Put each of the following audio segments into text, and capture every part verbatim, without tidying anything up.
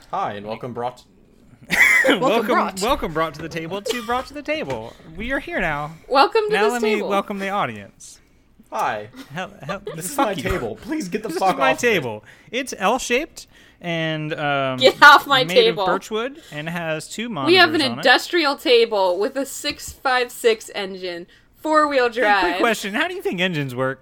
Hi, and welcome brought... welcome, welcome, brought. welcome brought to the table to brought to the table. We are here now. Welcome to now this let table. me welcome the audience. Hi. Hell, hell, This is fuck my you. table. Please get the This fuck is my off table. It's L-shaped and um, Get off my made table. of birchwood and has two monitors We have an on industrial table with a six five six engine, four-wheel it. Hey, drive. quick question: how do you think engines work?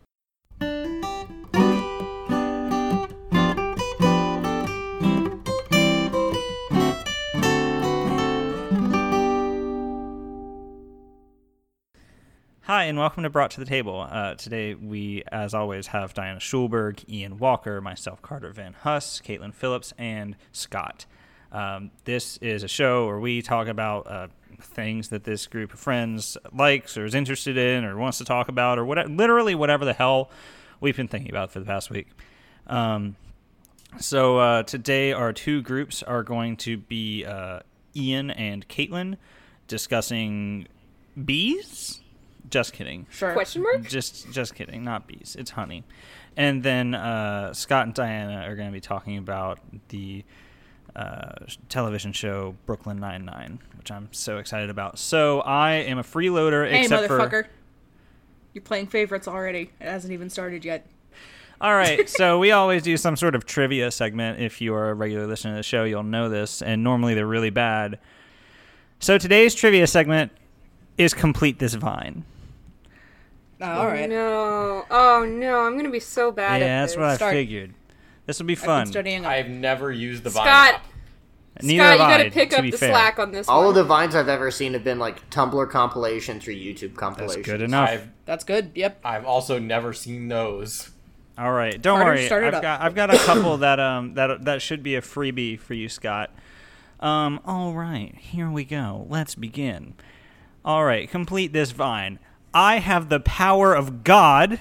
Hi, and welcome to Brought to the Table. Uh, today, we, as always, have Diana Schulberg, Ian Walker, myself, Carter Van Huss, Caitlin Phillips, and Scott. Um, this is a show where we talk about uh, things that this group of friends likes or is interested in or wants to talk about or whatever, literally whatever the hell we've been thinking about for the past week. Um, so uh, today, our two groups are going to be uh, Ian and Caitlin discussing bees. Just kidding. Sure. Question mark? Just just kidding. Not bees. It's honey. And then uh, Scott and Diana are going to be talking about the uh, television show Brooklyn Nine-Nine, which I'm so excited about. So I am a freeloader, Hey, except motherfucker. for... You're playing favorites already. It hasn't even started yet. All right, so we always do some sort of trivia segment. If you are a regular listener to the show, you'll know this, and normally they're really bad. So today's trivia segment is Complete This Vine. Oh, all right. No. Oh, no. I'm going to be so bad yeah, at that's this. what I Start. figured. This will be I've fun. been studying. I've never used the Vine Scott, app. Neither Scott, have you got I, to pick to up be the fair. slack on this All one. of the Vines I've ever seen have been like Tumblr compilations or YouTube compilations. That's good enough. I've That's good. Yep. I've also never seen those. All right, don't Carter, worry. start it I've up. got I've got a couple that um that that should be a freebie for you, Scott. Um, all right, here we go. Let's begin. All right, complete this vine. I have the power of God.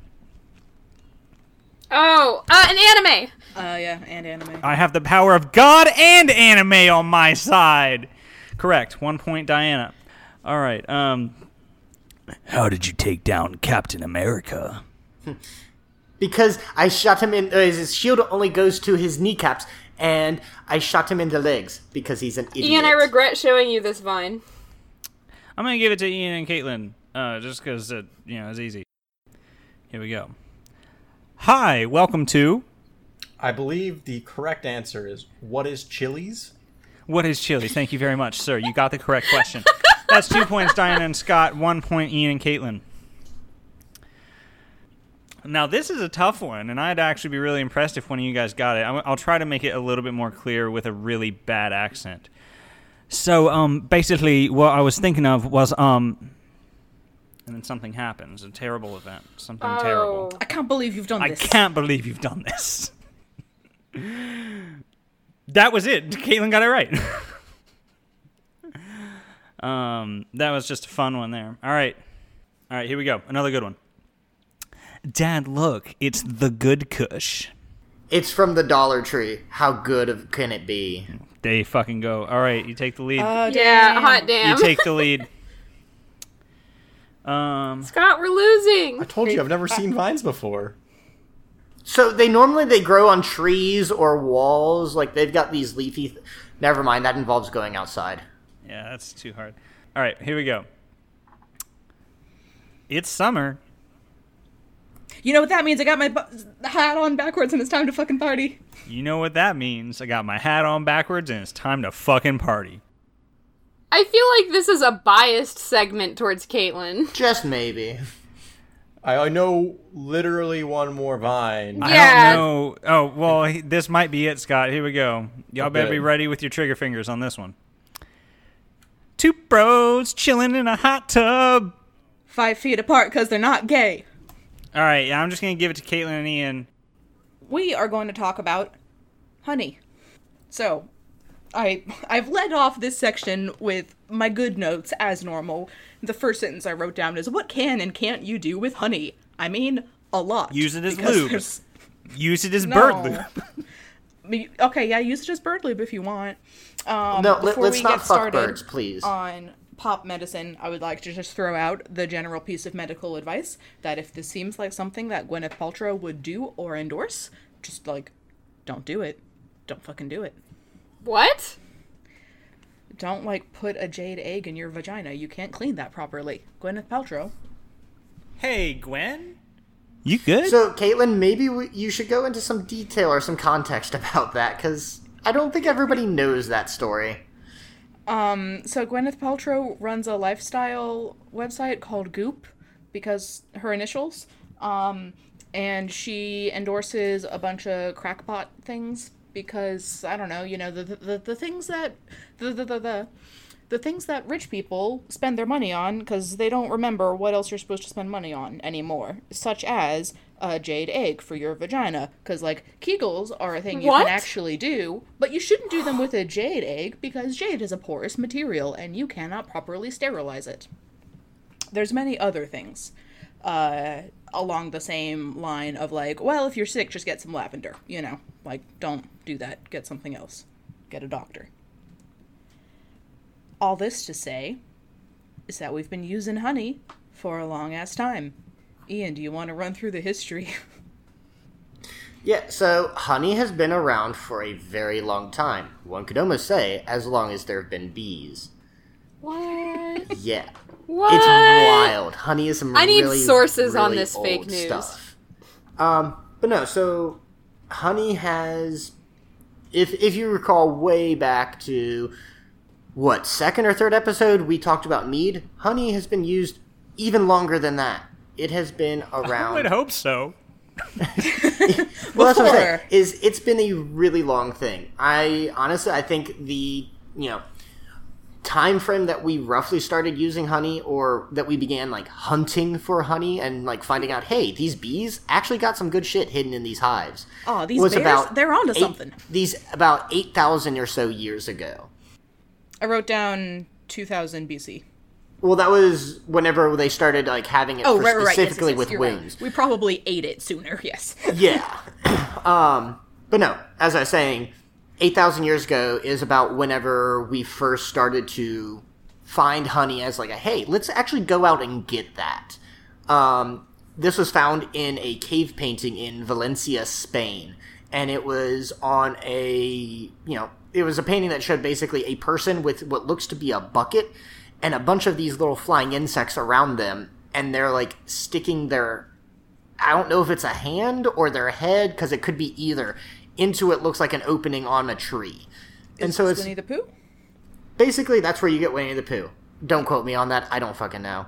Oh, uh, an anime. Uh, yeah, and anime. I have the power of God and anime on my side. Correct. One point, Diana. All right. Um, how did you take down Captain America? Because I shot him in. Uh, his shield only goes to his kneecaps, and I shot him in the legs because he's an idiot. Ian, I regret showing you this Vine. I'm gonna give it to Ian and Caitlin, uh, just because it, you know, it's easy. Here we go. Hi, welcome to I believe the correct answer is, what is Chili's? What is Chili's? Thank you very much, sir. You got the correct question. That's two points, Diana and Scott. One point, Ian and Caitlin. Now, this is a tough one, and I'd actually be really impressed if one of you guys got it. I'm- I'll try to make it a little bit more clear with a really bad accent. So, um, basically, what I was thinking of was, um, and then something happens, a terrible event, something Oh. terrible. I can't believe you've done I this. can't believe you've done this. That was it. Caitlin got it right. um, that was just a fun one there. All right. All right, here we go. Another good one. Dad, look. It's the Good Kush. It's from the Dollar Tree. How good of, can it be? There you fucking go. All right, you take the lead. Oh, Yeah, damn. hot damn. You take the lead. Um, Scott, we're losing. I told you I've never seen Vines before. So they normally they grow on trees or walls. Like they've got these leafy. Th- Never mind. That involves going outside. yeah, that's too hard. All right, here we go. It's summer. You know what that means? I got my bu- hat on backwards and it's time to fucking party. You know what that means. I got my hat on backwards and it's time to fucking party. I feel like this is a biased segment towards Caitlin. Just maybe. I, I know literally one more Vine. Yeah. I don't know. Oh, well, he- this might be it, Scott. Here we go. Y'all better be Okay. ready with your trigger fingers on this one. Two bros chilling in a hot tub. Five feet apart because they're not gay. All right, yeah, I'm just going to give it to Caitlin and Ian. We are going to talk about honey. So, I I've led off this section with my good notes as normal. The first sentence I wrote down is, what can and can't you do with honey? I mean, a lot. Use it as because lube. there's- Use it as No. bird lube. Me- Okay, yeah, use it as bird lube if you want. Um, No, let, before let's we not get fuck started birds, please. on pop medicine, I would like to just throw out the general piece of medical advice that if this seems like something that Gwyneth Paltrow would do or endorse, just like, don't do it. don't fucking do it. What? Don't, like, put a jade egg in your vagina. You can't clean that properly. Gwyneth Paltrow. Hey, Gwen? You good? So, Caitlin, maybe we, you should go into some detail or some context about that, because I don't think everybody knows that story. Um, so Gwyneth Paltrow runs a lifestyle website called Goop, because her initials, um, and she endorses a bunch of crackpot things, because, I don't know, you know, the the, the things that, the, the, the, the, the things that rich people spend their money on, because they don't remember what else you're supposed to spend money on anymore, such as a jade egg for your vagina, because, like, Kegels are a thing you What? can actually do, but you shouldn't do them with a jade egg, because jade is a porous material, and you cannot properly sterilize it. There's many other things, uh, along the same line of, like, well, if you're sick, just get some lavender, you know, like, don't do that, get something else, get a doctor. All this to say is that we've been using honey for a long-ass time. Ian, do you want to run through the history? Yeah, so honey has been around for a very long time. One could almost say as long as there have been bees. What? Yeah. What? It's wild. Honey is some I need really, sources on really this fake old news. stuff. Um, but no, so honey has, if if you recall way back to, what, second or third episode, we talked about mead. Honey has been used even longer than that. It has been around. I would hope so. Well, that's what I'm saying. Before. Is it's been a really long thing. I honestly, I think the you know time frame that we roughly started using honey, or that we began like hunting for honey and like finding out, hey, these bees actually got some good shit hidden in these hives. Oh, these was bears, about they're onto eight- something. These about eight thousand or so years ago. I wrote down two thousand B C. Well, that was whenever they started like having it Oh, for right, right, right. Yes, yes, specifically yes, with you're wounds. right. We probably ate it sooner, yes. Yeah. um, but no, as I was saying, eight thousand years ago is about whenever we first started to find honey as like a, hey, let's actually go out and get that. Um, this was found in a cave painting in Valencia, Spain. And it was on a, you know, it was a painting that showed basically a person with what looks to be a bucket and a bunch of these little flying insects around them. And they're like sticking their, I don't know if it's a hand or their head, because it could be either, into it looks like an opening on a tree. And Is so this it's Winnie the Pooh? basically that's where you get Winnie the Pooh. Don't quote me on that. I don't fucking know.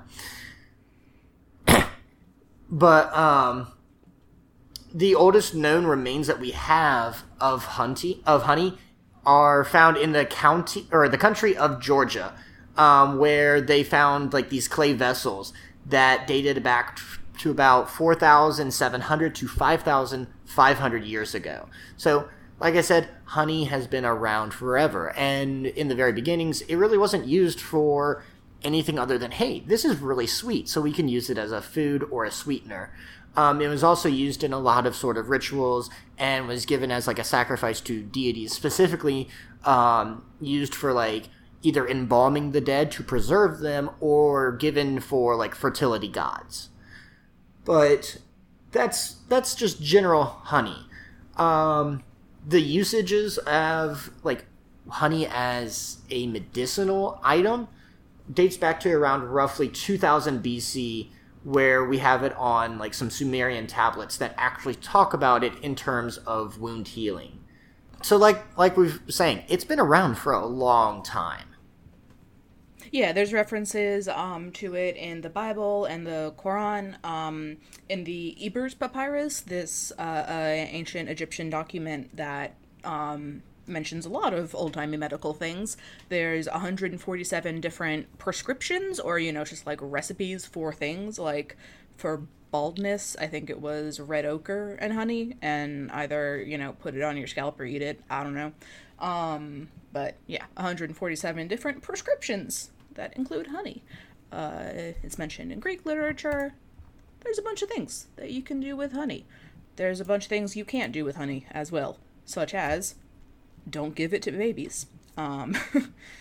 But um, the oldest known remains that we have of honey of honey are found in the county or the country of Georgia, um, where they found like these clay vessels that dated back to about four thousand seven hundred to five thousand five hundred years ago. So, like I said, honey has been around forever, and in the very beginnings, it really wasn't used for anything other than, hey, this is really sweet, so we can use it as a food or a sweetener. Um, it was also used in a lot of sort of rituals and was given as like a sacrifice to deities, specifically um, used for like either embalming the dead to preserve them or given for like fertility gods. But that's that's just general honey. Um, the usages of like honey as a medicinal item dates back to around roughly two thousand B C, where we have it on like some Sumerian tablets that actually talk about it in terms of wound healing. So like like we were saying, it's been around for a long time. Yeah, there's references um, to it in the Bible and the Quran. Um, in the Ebers Papyrus, this uh, uh, ancient Egyptian document that um, mentions a lot of old-timey medical things, there's one hundred forty-seven different prescriptions, or, you know, just like recipes for things. Like for baldness, I think it was red ochre and honey, and either, you know, put it on your scalp or eat it. I don't know. Um, but yeah, one hundred forty-seven different prescriptions that include honey. Uh, it's mentioned in Greek literature. There's a bunch of things that you can do with honey. There's a bunch of things you can't do with honey as well, such as don't give it to babies. Um,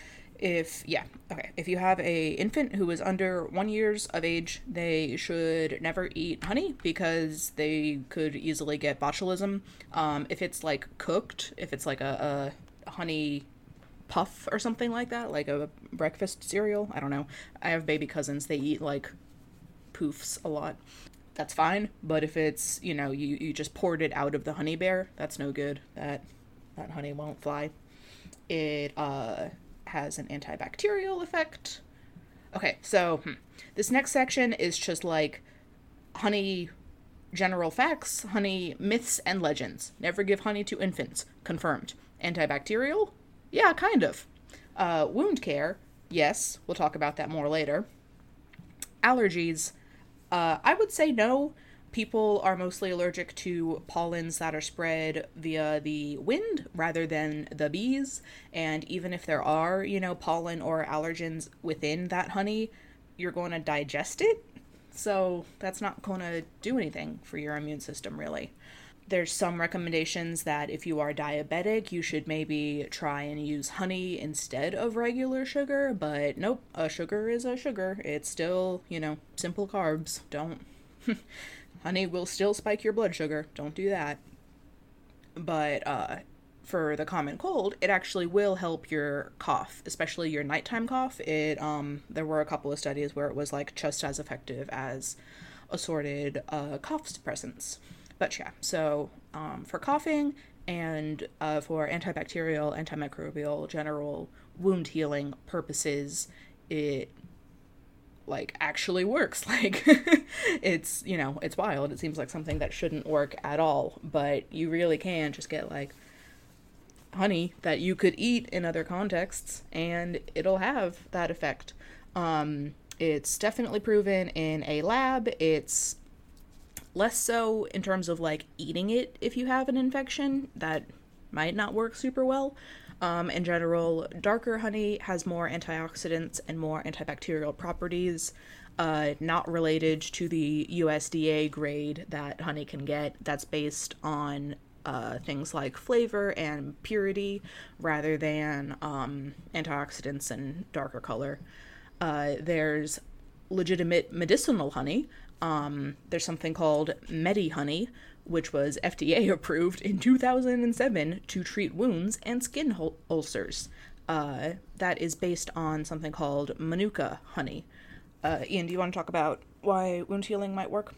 if yeah okay if you have a infant who is under one years of age, they should never eat honey because they could easily get botulism. Um, if it's like cooked, if it's like a, a honey puff or something like that, like a breakfast cereal, I don't know. I have baby cousins, they eat like poofs a lot. That's fine, but if it's, you know, you, you just poured it out of the honey bear, that's no good. That that honey won't fly. It uh has an antibacterial effect. Okay, so hmm, this next section is just like honey general facts, honey myths and legends. Never give honey to infants. Confirmed. Antibacterial? Yeah, kind of. Uh, wound care? Yes, we'll talk about that more later. Allergies? Uh, I would say no. People are mostly allergic to pollens that are spread via the wind rather than the bees. And even if there are, you know, pollen or allergens within that honey, you're going to digest it. So that's not going to do anything for your immune system, really. There's some recommendations that if you are diabetic, you should maybe try and use honey instead of regular sugar. But nope, a sugar is a sugar. It's still, you know, simple carbs. Don't... Honey will still spike your blood sugar. Don't do that. But uh, for the common cold, it actually will help your cough, especially your nighttime cough. It um, there were a couple of studies where it was like just as effective as assorted uh, cough suppressants. But yeah, so um, for coughing and uh, for antibacterial, antimicrobial, general wound healing purposes, it like actually works. Like it's, you know, it's wild. It seems like something that shouldn't work at all, but you really can just get like honey that you could eat in other contexts and it'll have that effect. Um, it's definitely proven in a lab. It's less so in terms of like eating it if you have an infection. That might not work super well. Um, in general, darker honey has more antioxidants and more antibacterial properties, uh, not related to the U S D A grade that honey can get. That's based on uh, things like flavor and purity rather than um, antioxidants and darker color. Uh, there's legitimate medicinal honey. Um, there's something called Medihoney, which was F D A approved in two thousand seven to treat wounds and skin hul- ulcers. Uh, that is based on something called Manuka honey. Uh, Ian, do you want to talk about why wound healing might work?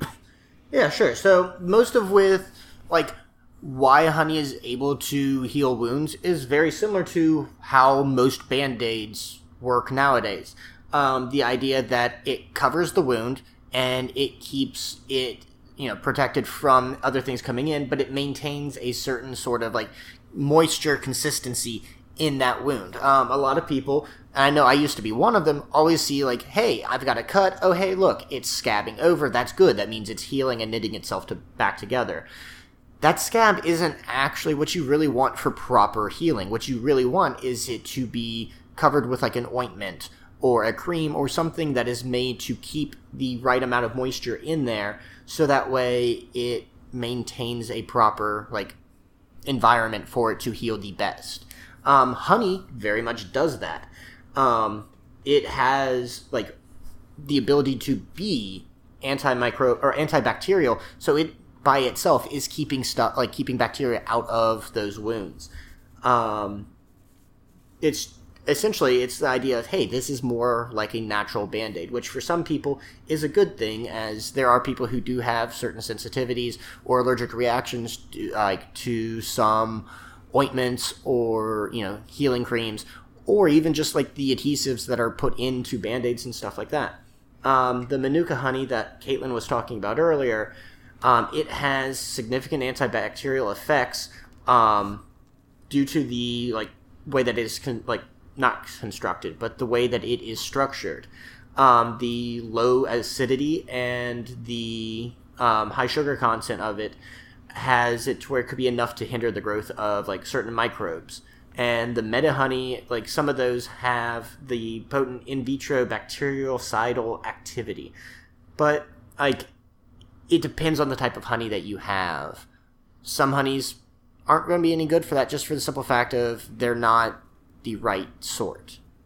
Yeah, sure. So most of with, like, why honey is able to heal wounds is very similar to how most Band-Aids work nowadays. Um, the idea that it covers the wound and it keeps it, you know, protected from other things coming in, but it maintains a certain sort of like moisture consistency in that wound. Um, a lot of people, and I know I used to be one of them, always see like, hey, I've got a cut. Oh, hey, look, it's scabbing over. That's good. That means it's healing and knitting itself to back together. That scab isn't actually what you really want for proper healing. What you really want is it to be covered with like an ointment or a cream or something that is made to keep the right amount of moisture in there, so that way it maintains a proper like environment for it to heal the best. Um, honey very much does that. Um, it has like the ability to be antimicro or antibacterial, so it by itself is keeping stuff like keeping bacteria out of those wounds. Um, it's Essentially, it's the idea of, hey, this is more like a natural Band-Aid, which for some people is a good thing, as there are people who do have certain sensitivities or allergic reactions to, like to some ointments or, you know, healing creams, or even just like the adhesives that are put into Band-Aids and stuff like that. Um, the Manuka honey that Caitlin was talking about earlier, um, it has significant antibacterial effects um, due to the like way that it is con- like not constructed, but the way that it is structured. Um, the low acidity and the um, high sugar content of it has it to where it could be enough to hinder the growth of like certain microbes. And the Medihoney, like some of those have the potent in vitro bactericidal activity. But like it depends on the type of honey that you have. Some honeys aren't going to be any good for that, just for the simple fact of they're not the right sort.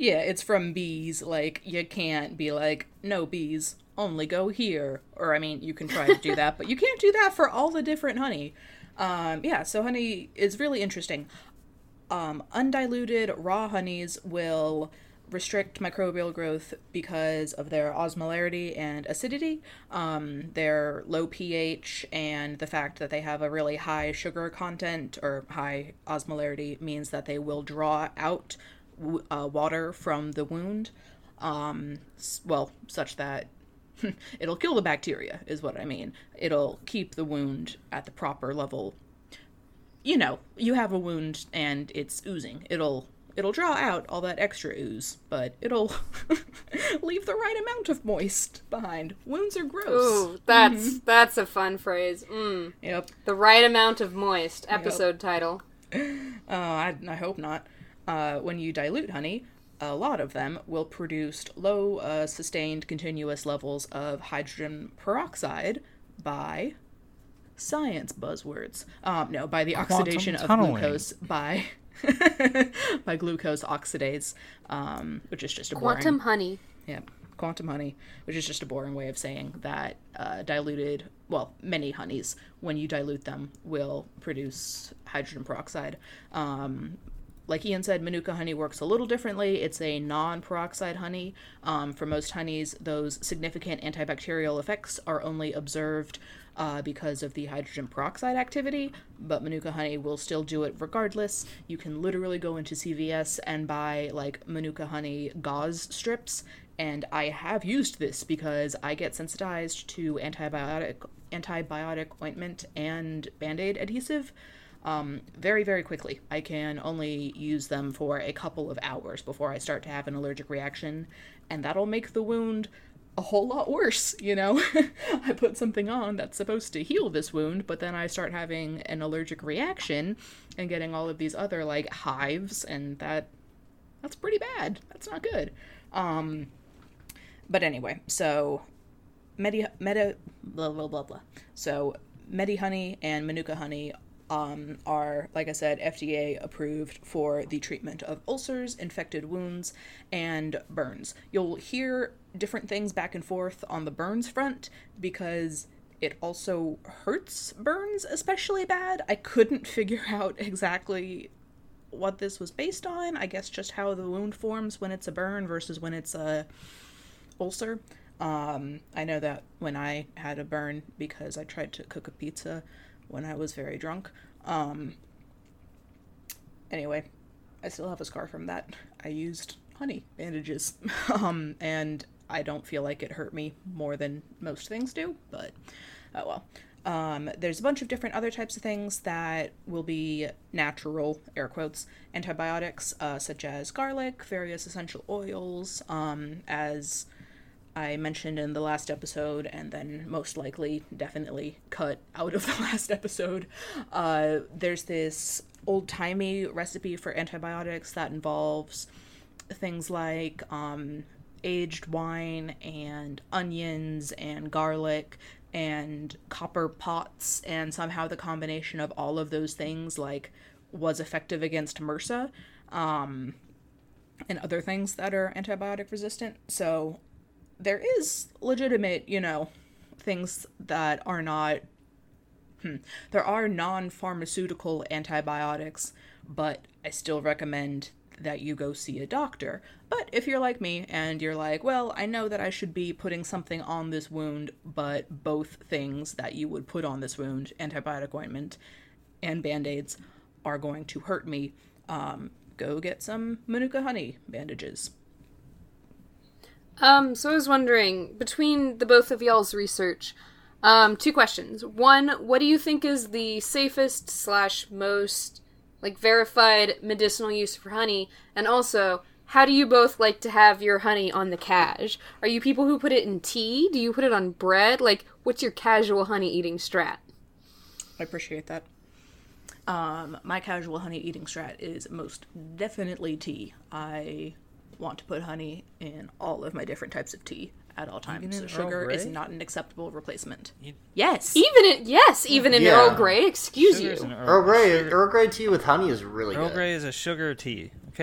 Yeah, it's from bees. Like, you can't be like, no bees, only go here. Or, I mean, you can try to do that, but you can't do that for all the different honey. Um, yeah, so honey is really interesting. Um, undiluted raw honeys will restrict microbial growth because of their osmolarity and acidity, um, their low pH, and the fact that they have a really high sugar content or high osmolarity means that they will draw out w- uh, water from the wound, um, s- well, such that it'll kill the bacteria, is what I mean. It'll keep the wound at the proper level. You know, you have a wound and it's oozing. It'll It'll draw out all that extra ooze, but it'll leave the right amount of moist behind. Wounds are gross. Ooh, that's mm-hmm. that's a fun phrase. Mm. Yep. The right amount of moist. Episode yep. title. Uh, I, I hope not. Uh, when you dilute honey, a lot of them will produce low, uh, sustained, continuous levels of hydrogen peroxide by science buzzwords. Um, no, by the Quantum oxidation of tunneling. glucose by... by glucose oxidase, um, which is just a quantum boring... honey. Yeah, quantum honey, which is just a boring way of saying that uh, diluted, well, many honeys, when you dilute them, will produce hydrogen peroxide. Um, like Ian said, Manuka honey works a little differently. It's a non-peroxide honey. Um, for most honeys, those significant antibacterial effects are only observed Uh, because of the hydrogen peroxide activity, but Manuka honey will still do it regardless. You can literally go into C V S and buy, like, Manuka honey gauze strips, and I have used this because I get sensitized to antibiotic antibiotic ointment and Band-Aid adhesive um, very, very quickly. I can only use them for a couple of hours before I start to have an allergic reaction, and that'll make the wound a whole lot worse, you know? I put something on that's supposed to heal this wound, but then I start having an allergic reaction and getting all of these other, like, hives, and that, that's pretty bad. That's not good. Um, but anyway, so, Medi, Medi, blah, blah, blah, blah. So, Medi honey and Manuka honey Um, are, like I said, F D A approved for the treatment of ulcers, infected wounds, and burns. You'll hear different things back and forth on the burns front because it also hurts burns especially bad. I couldn't figure out exactly what this was based on. I guess just how the wound forms when it's a burn versus when it's a ulcer. Um, I know that when I had a burn because I tried to cook a pizza when I was very drunk. Um, anyway, I still have a scar from that. I used honey bandages, um, and I don't feel like it hurt me more than most things do, but oh well. Um, there's a bunch of different other types of things that will be natural, air quotes, antibiotics, uh, such as garlic, various essential oils, um, as I mentioned in the last episode, and then most likely definitely cut out of the last episode. Uh, there's this old-timey recipe for antibiotics that involves things like um, aged wine and onions and garlic and copper pots, and somehow the combination of all of those things, like, was effective against MRSA, um, and other things that are antibiotic resistant. So there is legitimate, you know, things that are not, hmm, there are non-pharmaceutical antibiotics, but I still recommend that you go see a doctor. But if you're like me and you're like, well, I know that I should be putting something on this wound, but both things that you would put on this wound, antibiotic ointment and Band-Aids, are going to hurt me, um, go get some Manuka honey bandages. Um, so I was wondering, between the both of y'all's research, um, two questions. One, what do you think is the safest slash most, like, verified medicinal use for honey? And also, how do you both like to have your honey on the cash? Are you people who put it in tea? Do you put it on bread? Like, what's your casual honey eating strat? I appreciate that. Um, my casual honey eating strat is most definitely tea. I want to put honey in all of my different types of tea at all times. So sugar is not an acceptable replacement. You... Yes. Even in, yes, even in yeah. Earl Grey, excuse Sugar's you. Earl, Earl Grey, sugar. Earl Grey tea with honey is really Earl good. Grey is a sugar tea, okay?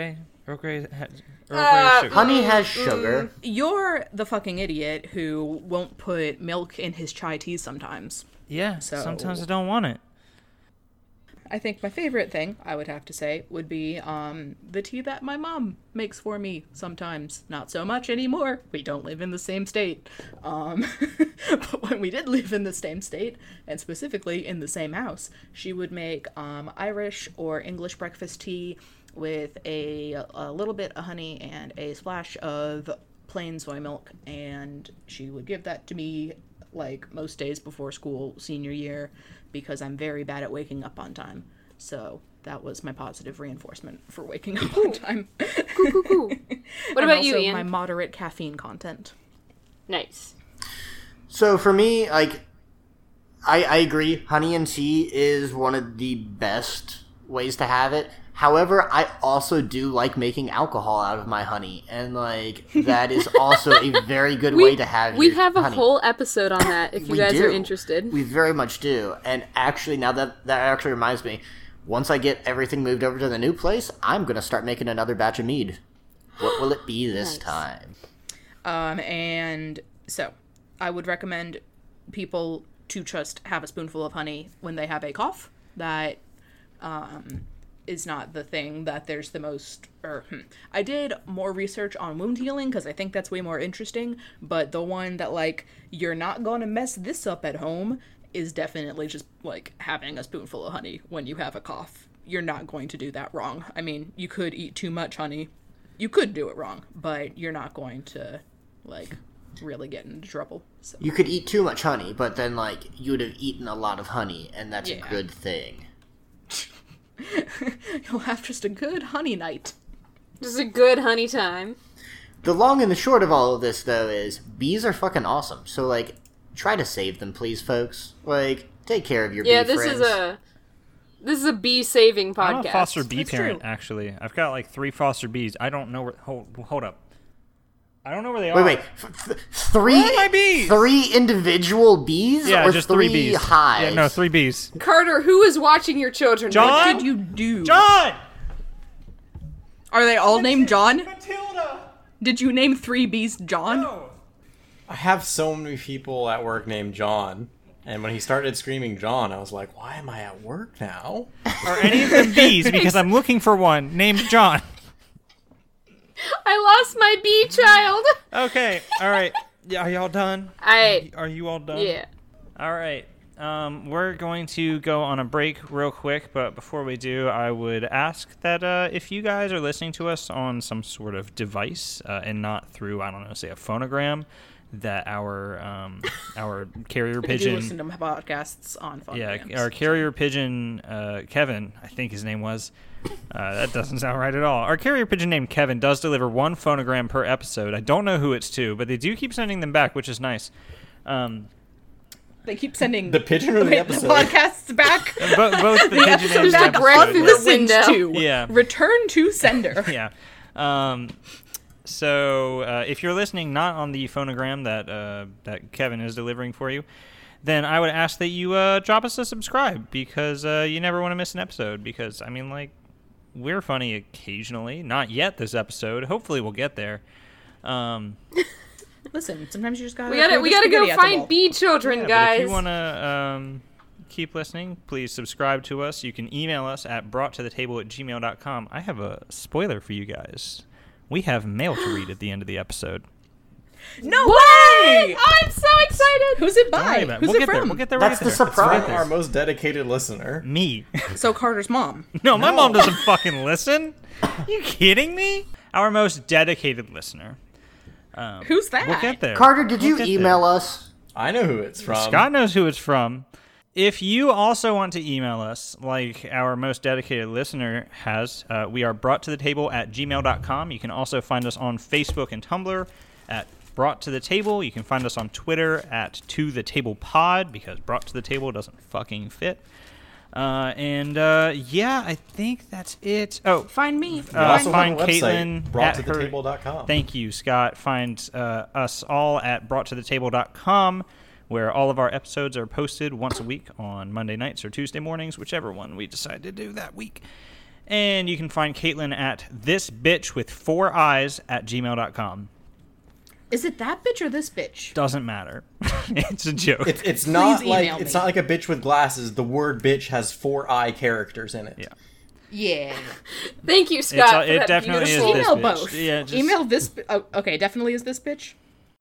Earl Grey, ha- Earl Uh, Grey sugar. Honey has sugar. You're the fucking idiot who won't put milk in his chai tea sometimes. Yeah, so- sometimes I don't want it. I think my favorite thing, I would have to say, would be um, the tea that my mom makes for me sometimes. Not so much anymore. We don't live in the same state. Um, but when we did live in the same state, and specifically in the same house, she would make um, Irish or English breakfast tea with a, a little bit of honey and a splash of plain soy milk. And she would give that to me like most days before school senior year, because I'm very bad at waking up on time. So that was my positive reinforcement for waking up on time. Cool, cool, cool. What about you, also Ian? my moderate caffeine content. Nice. So for me, like, I, I agree. Honey and tea is one of the best ways to have it. However, I also do like making alcohol out of my honey, and like that is also a very good We, way to have. we your have a honey. whole episode on that if you We guys do. are interested. We very much do. And actually, now that that actually reminds me, once I get everything moved over to the new place, I'm gonna start making another batch of mead. What will it be this Nice. time? Um, and so I would recommend people to just have a spoonful of honey when they have a cough. That um, is not the thing that there's the most, or hmm. I did more research on wound healing because I think that's way more interesting, but the one that, like, you're not going to mess this up at home is definitely just, like, having a spoonful of honey when you have a cough. You're not going to do that wrong. I mean, you could eat too much honey. You could do it wrong, but you're not going to, like, really get into trouble. So. You could eat too much honey, but then like you would have eaten a lot of honey, and that's Yeah. a good thing. You'll have just a good honey night. Just a good honey time. The long and the short of all of this, though, is bees are fucking awesome. So, like, try to save them, please, folks. Like, take care of your Yeah, bee this friends. is a this is a bee saving I'm a podcast. foster bee That's parent, true. actually. I've got like three foster bees. I don't know where. Hold, hold up. I don't know where they Wait, are. wait. F- th- three, Where are my bees? three individual bees? Yeah, or just three, three bees. hives? Yeah, no, three bees. Carter, who is watching your children? John? What did you do? John! Are they all named John? Matilda! Did you name three bees John? No. I have so many people at work named John, and when he started screaming John, I was like, why am I at work now? Are any of them bees? Because I'm looking for one named John. I lost my bee child. Okay, all right. Yeah, are y'all done? I Are you all done? yeah. All right. Um, we're going to go on a break real quick, but before we do, I would ask that uh, if you guys are listening to us on some sort of device uh, and not through, I don't know, say a phonogram, that our um, our carrier I do pigeon, listen to my podcasts on phone. yeah, our carrier pigeon, uh, Kevin, I think his name was. Uh, that doesn't sound right at all. Our carrier pigeon named Kevin does deliver one phonogram per episode. I don't know who it's to, but they do keep sending them back, which is nice. Um, They keep sending The pigeon or the wait, episode? the podcasts back. bo- both the pigeon episodes and the back back right episode. through the listened window. to. Yeah. Return to sender. Yeah. Um, so uh, if you're listening not on the phonogram that uh, that Kevin is delivering for you, then I would ask that you uh, drop us a subscribe, because uh, you never want to miss an episode. Because, I mean, like, we're funny occasionally. Not yet this episode. Hopefully we'll get there. Um, Listen, sometimes you just gotta. We gotta throw we the gotta go spaghetti at the find wall. bee children, yeah, guys. But if you want to um, keep listening, please subscribe to us. You can email us at brought to the table at gmail dot com. I have a spoiler for you guys. We have mail to read at the end of the episode. No What? way! I'm so excited. Who's it Don't worry by? about it. Who's We'll it get from? there. We'll get there. That's we'll the get there. surprise. From our most dedicated listener. Me. So Carter's mom. No, my No. mom doesn't fucking listen. You kidding me? Our most dedicated listener. Um, Who's that? We'll get there. Carter, did We'll you get email there. us? I know who it's from. Scott knows who it's from. If you also want to email us, like our most dedicated listener has, uh, we are brought to the table at gmail dot com. You can also find us on Facebook and Tumblr at Brought to the Table. You can find us on Twitter at To the Table Pod, because Brought to the Table doesn't fucking fit. Uh, and uh, yeah, I think that's it. Oh, Find me. We Uh, also find have a website, Caitlin brought at to the her- table dot com. Thank you, Scott. Find uh, us all at brought to the table dot com, where all of our episodes are posted once a week on Monday nights or Tuesday mornings, whichever one we decide to do that week. And you can find Caitlin at this bitch with four eyes at gmail dot com. Is it that bitch or this bitch? Doesn't matter. It's a joke. It's it's not Please like email it's me. not like a bitch with glasses. The word bitch has four eye characters in it. Yeah. Yeah. Thank you, It's, Scott. uh, for it that definitely is beautiful- this Email bitch. both. Yeah, just- Email this. bi- Oh, okay, definitely is this bitch.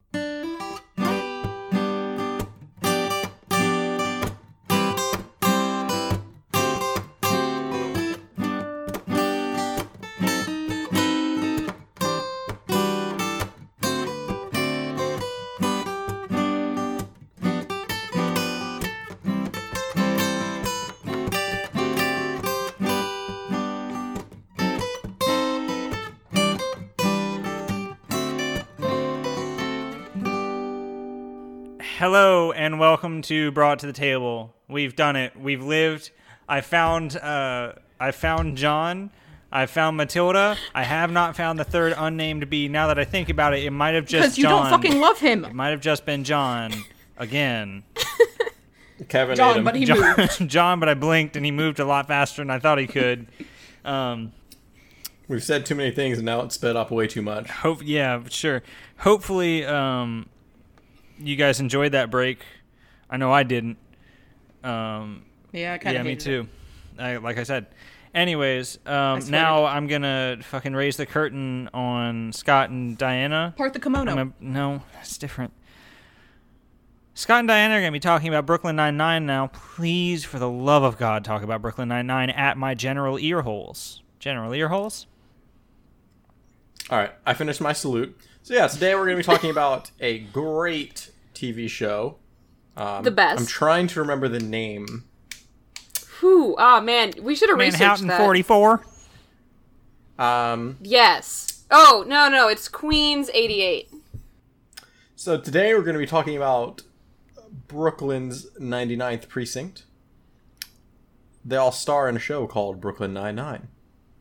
Hello and welcome to Brought to the Table. We've done it. We've lived. I found. Uh, I found John. I found Matilda. I have not found the third unnamed bee. Now that I think about it, it might have just Because you John. don't fucking love It him. might have just been John again. Kevin ate John, him. but he John, moved. John, but I blinked and he moved a lot faster than I thought he could. Um, We've said too many things and now it's sped up way too much. hope, yeah, sure. Hopefully, um, you guys enjoyed that break. I know I didn't. Um, Yeah, I kind yeah, of me too. I, like I said. Anyways, um, sweated. now I'm gonna fucking raise the curtain on Scott and Diana. Part the kimono. I'm gonna- no, that's different. Scott and Diana are going to be talking about Brooklyn Nine-Nine now. Please, for the love of God, talk about Brooklyn Nine-Nine at my general ear holes. General ear holes? All right, I finished my salute. So yeah, today we're going to be talking about a great T V show. Um, The best. I'm trying to remember the name. Whew, ah, man, we should have researched Manhattan that. forty-four? Um, Yes. Oh, no, no, it's Queens eighty-eight. so today we're going to be talking about Brooklyn's ninety-ninth precinct. They all star in a show called Brooklyn Nine-Nine.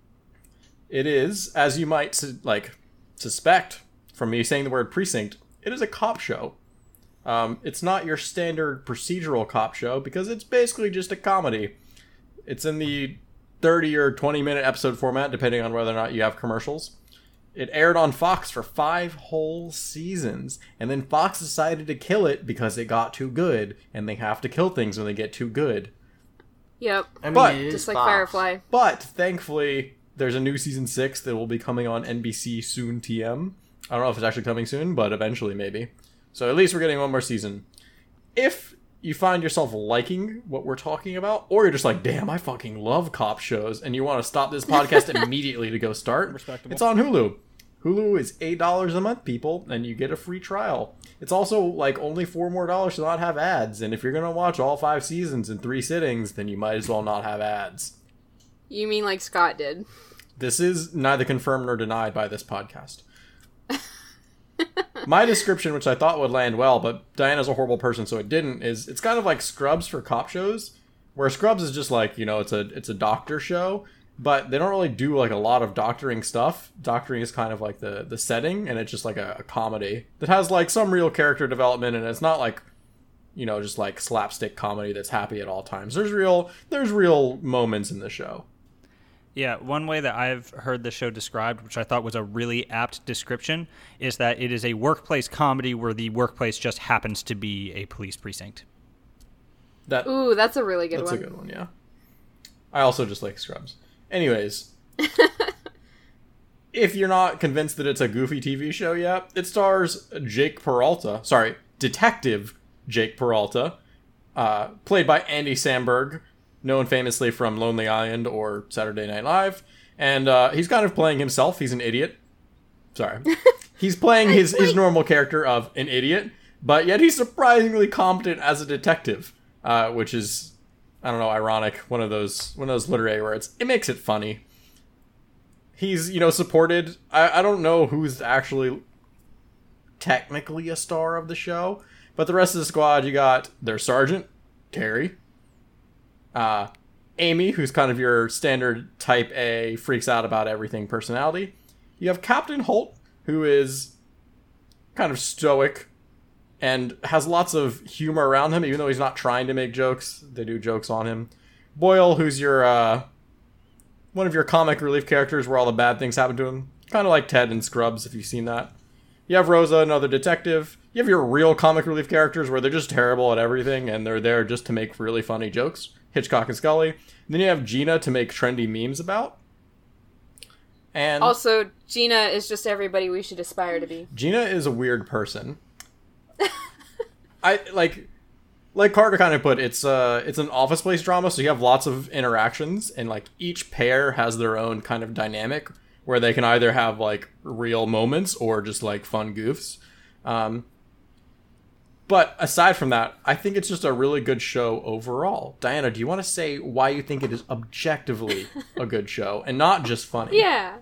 It is, as you might su- like suspect from me saying the word precinct, it is a cop show. Um, it's not your standard procedural cop show because it's basically just a comedy. It's in the thirty or twenty minute episode format, depending on whether or not you have commercials. It aired on Fox for five whole seasons, and then Fox decided to kill it because it got too good, and they have to kill things when they get too good. Yep. I mean, But- it is Just like Fox. Firefly. But thankfully, there's a new season six that will be coming on N B C soon. T M. I don't know if it's actually coming soon, but eventually maybe. So at least we're getting one more season. If you find yourself liking what we're talking about, or you're just like, damn, I fucking love cop shows, and you want to stop this podcast immediately to go start, Respectable. it's on Hulu. Hulu is eight dollars a month, people, and you get a free trial. It's also like only four more dollars to not have ads, and if you're going to watch all five seasons in three sittings, then you might as well not have ads. You mean like Scott did. This is neither confirmed nor denied by this podcast. My description, which I thought would land well, but Diana's a horrible person, so it didn't, is it's kind of like Scrubs for cop shows, where Scrubs is just like, you know, it's a it's a doctor show, but they don't really do like a lot of doctoring stuff. Doctoring is kind of like the, the setting, and it's just like a, a comedy that has like some real character development, and it's not like, you know, just like slapstick comedy that's happy at all times. There's real there's real moments in the show. Yeah, one way that I've heard the show described, which I thought was a really apt description, is that it is a workplace comedy where the workplace just happens to be a police precinct. That Ooh, that's a really good That's one. a good one, yeah. I also just like Scrubs. Anyways, if you're not convinced that it's a goofy T V show yet, it stars Jake Peralta. Sorry, Detective Jake Peralta, uh, played by Andy Samberg, known famously from Lonely Island or Saturday Night Live. And uh, he's kind of playing himself. He's an idiot. Sorry. He's playing his, his normal character of an idiot, but yet he's surprisingly competent as a detective, uh, which is, I don't know, ironic. One of those one of those literary words. It makes it funny. He's, you know, supported. I, I don't know who's actually technically a star of the show, but the rest of the squad, you got their sergeant, Terry. Uh, Amy, who's kind of your standard type A, freaks out about everything personality. You have Captain Holt, who is kind of stoic and has lots of humor around him, even though he's not trying to make jokes. They do jokes on him. Boyle, who's your uh, one of your comic relief characters where all the bad things happen to him. Kind of like Ted in Scrubs, if you've seen that. You have Rosa, another detective. You have your real comic relief characters where they're just terrible at everything and they're there just to make really funny jokes. Hitchcock and Scully. And then you have Gina to make trendy memes about. And also, Gina is just everybody we should aspire to be. Gina is a weird person. I like like Carter kind of put, it's uh it's an Office Space drama, so you have lots of interactions and like each pair has their own kind of dynamic where they can either have like real moments or just like fun goofs. Um But aside from that, I think it's just a really good show overall. Diana, do you want to say why you think it is objectively a good show and not just funny? Yeah.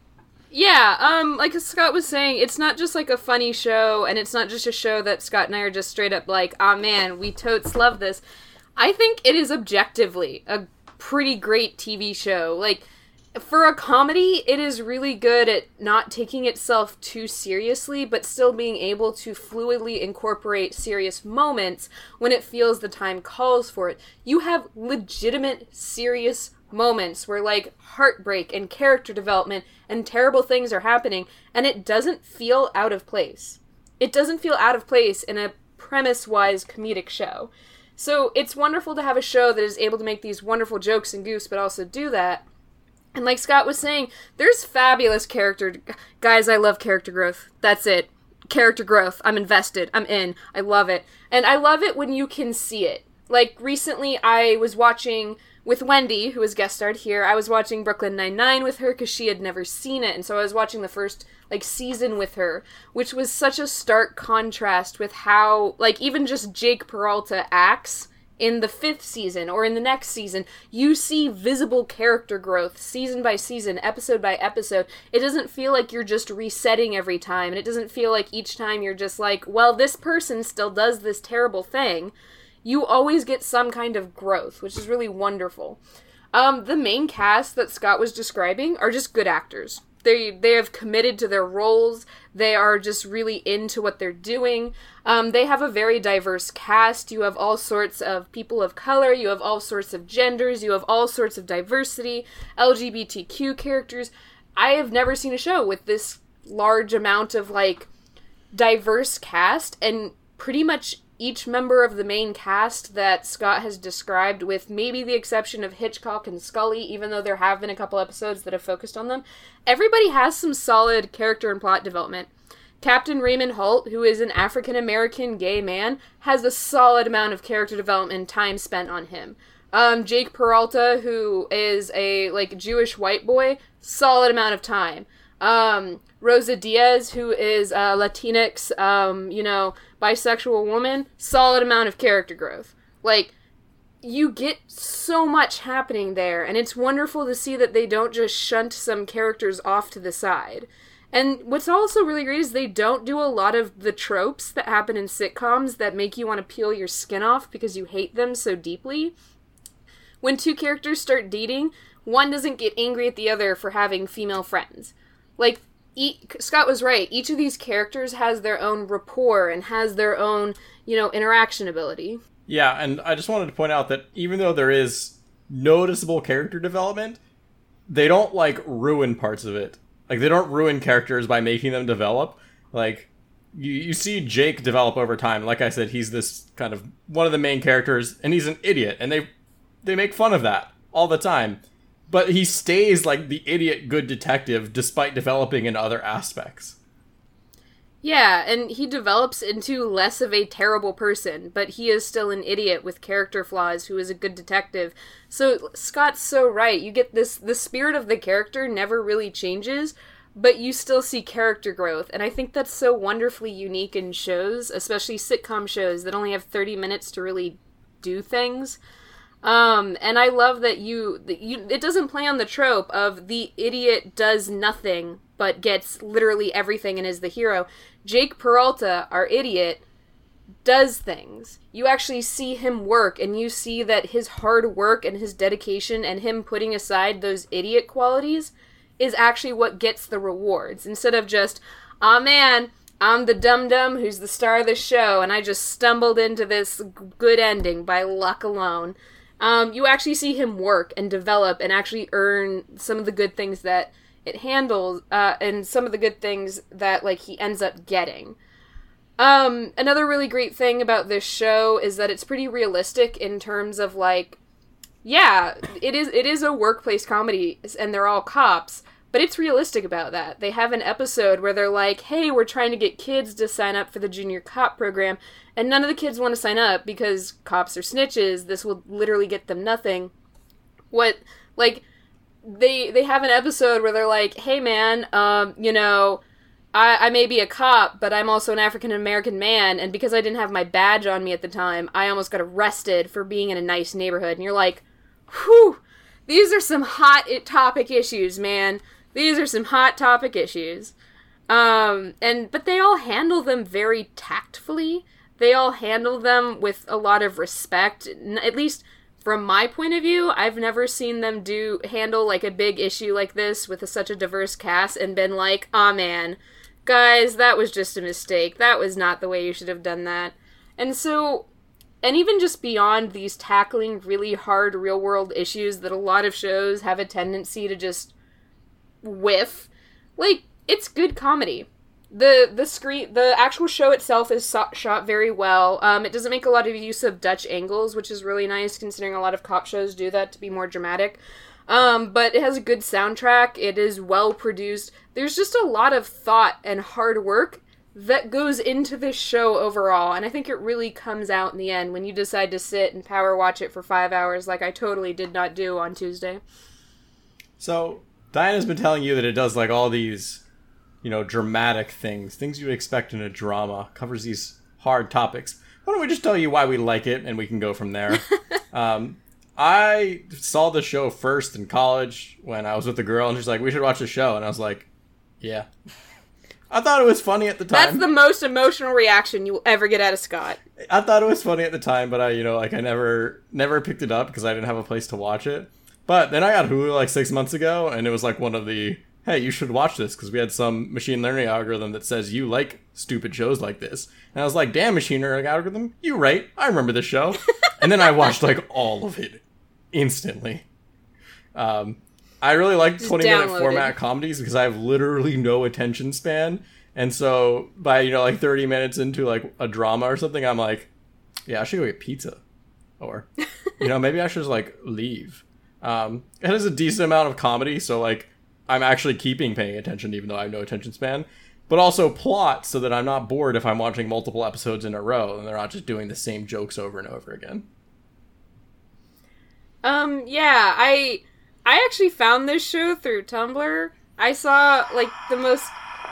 Yeah, um, like Scott was saying, it's not just like a funny show, and it's not just a show that Scott and I are just straight up like, ah, man, we totes love this. I think it is objectively a pretty great T V show. Like, for a comedy, it is really good at not taking itself too seriously, but still being able to fluidly incorporate serious moments when it feels the time calls for it. You have legitimate, serious moments where, like, heartbreak and character development and terrible things are happening, and it doesn't feel out of place. It doesn't feel out of place in a premise-wise comedic show. So it's wonderful to have a show that is able to make these wonderful jokes and goofs, but also do that. And like Scott was saying, there's fabulous character... Guys, I love character growth. That's it. Character growth. I'm invested. I'm in. I love it. And I love it when you can see it. Like, recently I was watching... with Wendy, who was guest starred here, I was watching Brooklyn Nine-Nine with her because she had never seen it, and so I was watching the first, like, season with her, which was such a stark contrast with how, like, even just Jake Peralta acts in the fifth season, or in the next season. You see visible character growth, season by season, episode by episode. It doesn't feel like you're just resetting every time, and it doesn't feel like each time you're just like, well, this person still does this terrible thing. You always get some kind of growth, which is really wonderful. Um, the main cast that Scott was describing are just good actors. They they have committed to their roles. They are just really into what they're doing. Um, they have a very diverse cast. You have all sorts of people of color. You have all sorts of genders. You have all sorts of diversity, L G B T Q characters. I have never seen a show with this large amount of, like, diverse cast, and pretty much each member of the main cast that Scott has described, with maybe the exception of Hitchcock and Scully, even though there have been a couple episodes that have focused on them, everybody has some solid character and plot development. Captain Raymond Holt, who is an African-American gay man, has a solid amount of character development and time spent on him. Um, Jake Peralta, who is a, like, Jewish white boy, solid amount of time. Um, Rosa Diaz, who is a Latinx, um, you know, bisexual woman, solid amount of character growth. Like, you get so much happening there, and it's wonderful to see that they don't just shunt some characters off to the side. And what's also really great is they don't do a lot of the tropes that happen in sitcoms that make you want to peel your skin off because you hate them so deeply. When two characters start dating, one doesn't get angry at the other for having female friends. Like, e- Scott was right. Each of these characters has their own rapport and has their own, you know, interaction ability. Yeah, and I just wanted to point out that even though there is noticeable character development, they don't, like, ruin parts of it. Like, they don't ruin characters by making them develop. Like, you, you see Jake develop over time. Like I said, he's this kind of one of the main characters, and he's an idiot, and they they make fun of that all the time. But he stays like the idiot good detective despite developing in other aspects. Yeah, and he develops into less of a terrible person, but he is still an idiot with character flaws who is a good detective. So Scott's so right. You get this, the spirit of the character never really changes, but you still see character growth. And I think that's so wonderfully unique in shows, especially sitcom shows that only have thirty minutes to really do things. Um, and I love that you, that you, it doesn't play on the trope of the idiot does nothing, but gets literally everything and is the hero. Jake Peralta, our idiot, does things. You actually see him work, and you see that his hard work and his dedication and him putting aside those idiot qualities is actually what gets the rewards. Instead of just, aw man, I'm the dum-dum who's the star of the show, and I just stumbled into this good ending by luck alone. Um, you actually see him work and develop and actually earn some of the good things that it handles, uh, and some of the good things that, like, he ends up getting. Um, another really great thing about this show is that it's pretty realistic in terms of, like, yeah, it is it is a workplace comedy, and they're all cops, but it's realistic about that. They have an episode where they're like, hey, we're trying to get kids to sign up for the junior cop program, and none of the kids want to sign up because cops are snitches. This will literally get them nothing. What, like, they they have an episode where they're like, hey, man, um, you know, I, I may be a cop, but I'm also an African-American man, and because I didn't have my badge on me at the time, I almost got arrested for being in a nice neighborhood. And you're like, whew, these are some hot topic issues, man. These are some hot topic issues. Um, and, but they all handle them very tactfully. They all handle them with a lot of respect. At least from my point of view, I've never seen them do, handle like a big issue like this with a, such a diverse cast and been like, aw man, guys, that was just a mistake. That was not the way you should have done that. And so, and even just beyond these tackling really hard real-world issues that a lot of shows have a tendency to just whiff, like, it's good comedy. The the screen, the actual show itself is so- shot very well. Um, it doesn't make a lot of use of Dutch angles, which is really nice, considering a lot of cop shows do that to be more dramatic. Um, but it has a good soundtrack. It is well produced. There's just a lot of thought and hard work that goes into this show overall, and I think it really comes out in the end when you decide to sit and power watch it for five hours like I totally did not do on Tuesday. So, Diana's been telling you that it does, like, all these, you know, dramatic things, things you would expect in a drama, covers these hard topics. Why don't we just tell you why we like it, and we can go from there. um, I saw the show first in college when I was with a girl, and she's like, we should watch the show, and I was like, yeah. I thought it was funny at the time. That's the most emotional reaction you will ever get out of Scott. I thought it was funny at the time, but I, you know, like I never, never picked it up because I didn't have a place to watch it. But then I got Hulu like six months ago, and it was like one of the, hey, you should watch this because we had some machine learning algorithm that says you like stupid shows like this. And I was like, damn, machine learning algorithm, you right. I remember this show. And then I watched like all of it instantly. Um, I really like twenty-minute format comedies because I have literally no attention span. And so by, you know, like thirty minutes into like a drama or something, I'm like, yeah, I should go get pizza. Or, you know, maybe I should just like leave. Um, it has a decent amount of comedy, so like I'm actually keeping paying attention even though I have no attention span. But also plot so that I'm not bored if I'm watching multiple episodes in a row and they're not just doing the same jokes over and over again. Um, yeah, I... I actually found this show through Tumblr. I saw, like, the most...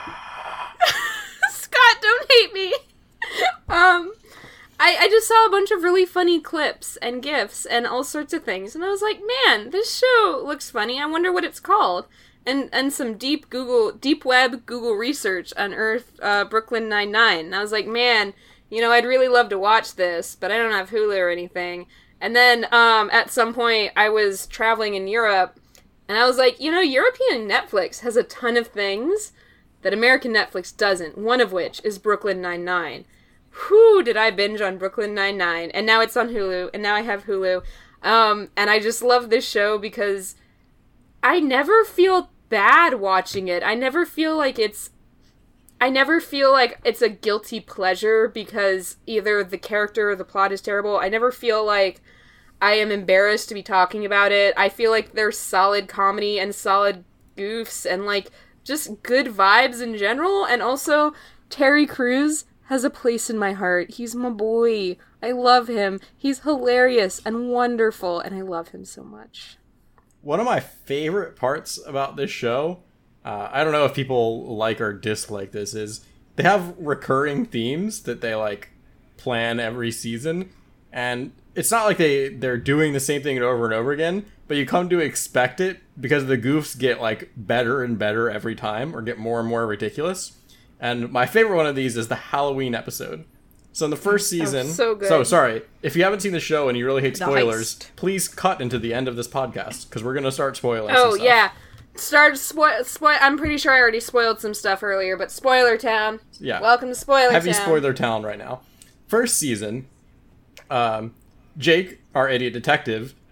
Scott, don't hate me! um, I, I just saw a bunch of really funny clips and GIFs and all sorts of things, and I was like, man, this show looks funny, I wonder what it's called. And and some deep Google, deep web Google research unearthed uh, Brooklyn Nine-Nine, and I was like, man, you know, I'd really love to watch this, but I don't have Hulu or anything. And then, um, at some point, I was traveling in Europe, and I was like, you know, European Netflix has a ton of things that American Netflix doesn't, one of which is Brooklyn Nine-Nine. Whew, did I binge on Brooklyn Nine-Nine, and now it's on Hulu, and now I have Hulu, um, and I just love this show because I never feel bad watching it. I never feel like it's I never feel like it's a guilty pleasure because either the character or the plot is terrible. I never feel like I am embarrassed to be talking about it. I feel like there's solid comedy and solid goofs and, like, just good vibes in general. And also, Terry Crews has a place in my heart. He's my boy. I love him. He's hilarious and wonderful, and I love him so much. One of my favorite parts about this show, uh, I don't know if people like or dislike this, is they have recurring themes that they, like, plan every season, and it's not like they, they're doing the same thing over and over again, but you come to expect it because the goofs get, like, better and better every time, or get more and more ridiculous. And my favorite one of these is the Halloween episode. So in the first season... Oh, so good. So, sorry, if you haven't seen the show and you really hate The spoilers, heist. please cut into the end of this podcast, because we're going to start spoiling Oh, some stuff. yeah. Start spoil. Spo- I'm pretty sure I already spoiled some stuff earlier, but Spoiler Town. Yeah. Welcome to Spoiler Heavy Town. spoiler town right now. First season, um, Jake, our idiot detective,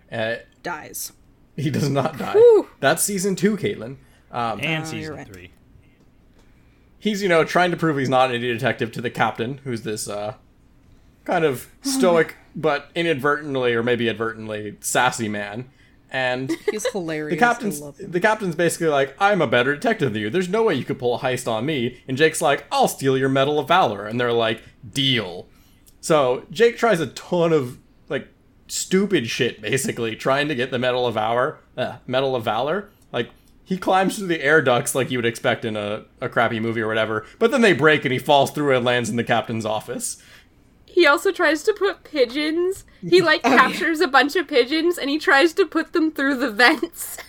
Uh, Dies. he does not die. Whew. That's season two, Caitlin. Um, And Oh, season you're right. three. he's, you know, trying to prove he's not an idiot detective to the captain, who's this uh, kind of stoic, but inadvertently or maybe advertently sassy man. And He's hilarious. the captain's I love him. the captain's basically like, I'm a better detective than you. There's no way you could pull a heist on me. And Jake's like, I'll steal your Medal of Valor. And they're like, deal. So Jake tries a ton of like stupid shit, basically trying to get the Medal of Valor. Uh, Medal of Valor. Like he climbs through the air ducts like you would expect in a, a crappy movie or whatever. But then they break and he falls through and lands in the captain's office. He also tries to put pigeons. He, like, Oh, captures a bunch of pigeons, and he tries to put them through the vents.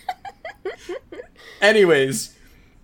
Anyways,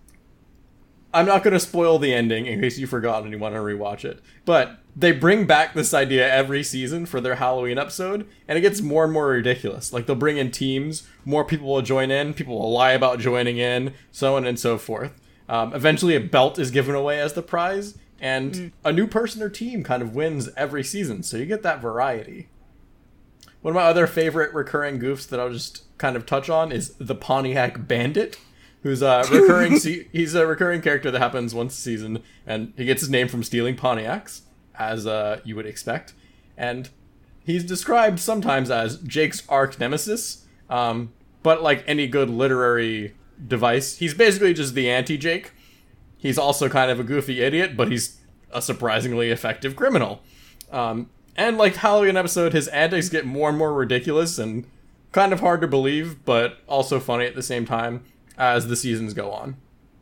I'm not going to spoil the ending in case you forgot and you want to rewatch it. But they bring back this idea every season for their Halloween episode, and it gets more and more ridiculous. Like, they'll bring in teams, more people will join in, people will lie about joining in, so on and so forth. Um, eventually, a belt is given away as the prize, and mm. a new person or team kind of wins every season, so you get that variety. One of my other favorite recurring goofs that I'll just kind of touch on is the Pontiac Bandit, who's a recurring se- he's a recurring character that happens once a season, and he gets his name from stealing Pontiacs, as uh, you would expect. And he's described sometimes as Jake's arch nemesis, um, but like any good literary device, he's basically just the anti-Jake. He's also kind of a goofy idiot, but he's a surprisingly effective criminal. Um, and like Halloween episode, his antics get more and more ridiculous and kind of hard to believe, but also funny at the same time as the seasons go on.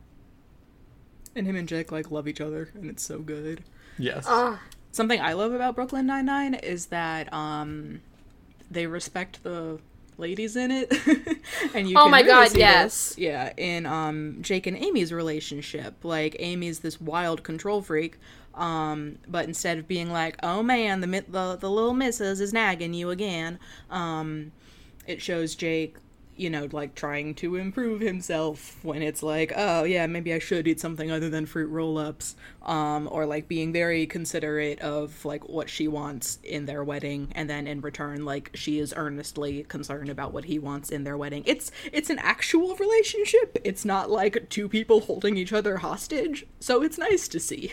And him and Jake, like, love each other, and it's so good. Yes. Uh, Something I love about Brooklyn Nine-Nine is that um, they respect the ladies in it. And you Oh can my really God, see yes. this, yeah, in um, Jake and Amy's relationship. Like, Amy's this wild control freak, um, but instead of being like, oh man, the, the, the little missus is nagging you again, um, it shows Jake, you know, like, trying to improve himself when it's like, oh, yeah, maybe I should eat something other than fruit roll-ups, um, or, like, being very considerate of, like, what she wants in their wedding, and then in return, like, she is earnestly concerned about what he wants in their wedding. It's, it's an actual relationship. It's not, like, two people holding each other hostage, so it's nice to see.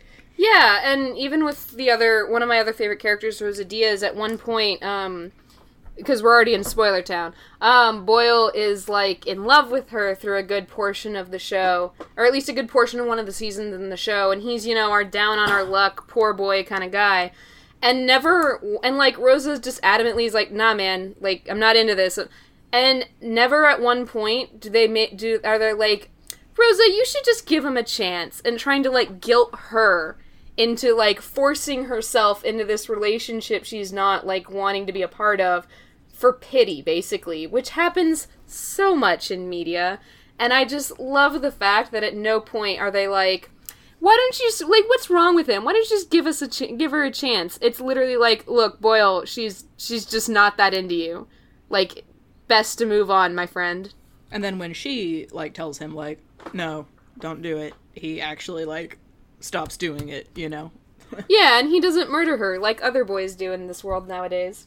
yeah, and even with the other, one of my other favorite characters, Rosa Diaz, at one point, um... because we're already in spoiler town, um, Boyle is, like, in love with her through a good portion of the show, or at least a good portion of one of the seasons in the show, and he's, you know, our down on our luck, poor boy kind of guy, and never, and, like, Rosa just adamantly is like, nah, man, like, I'm not into this, and never at one point do they make, do, are they like, Rosa, you should just give him a chance, and trying to, like, guilt her into, like, forcing herself into this relationship she's not, like, wanting to be a part of, for pity, basically, which happens so much in media, and I just love the fact that at no point are they like, why don't you, like, what's wrong with him? Why don't you just give us a ch- give her a chance? It's literally like, look, Boyle, she's she's just not that into you. Like, best to move on, my friend. And then when she, like, tells him, like, no, don't do it, he actually, like, stops doing it, you know? Yeah, and he doesn't murder her like other boys do in this world nowadays.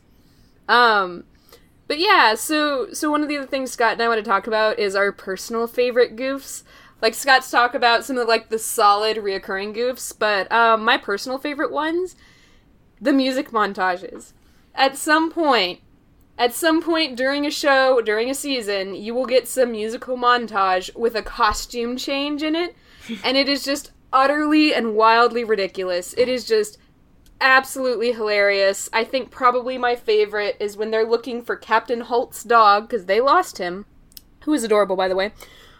Um... But yeah, so so one of the other things Scott and I want to talk about is our personal favorite goofs. Like, Scott's talk about some of, like, the solid reoccurring goofs, but um, my personal favorite ones, the music montages. At some point, at some point during a show, during a season, you will get some musical montage with a costume change in it, and it is just utterly and wildly ridiculous. It is just absolutely hilarious. I think probably my favorite is when they're looking for Captain Holt's dog, because they lost him, who is adorable, by the way.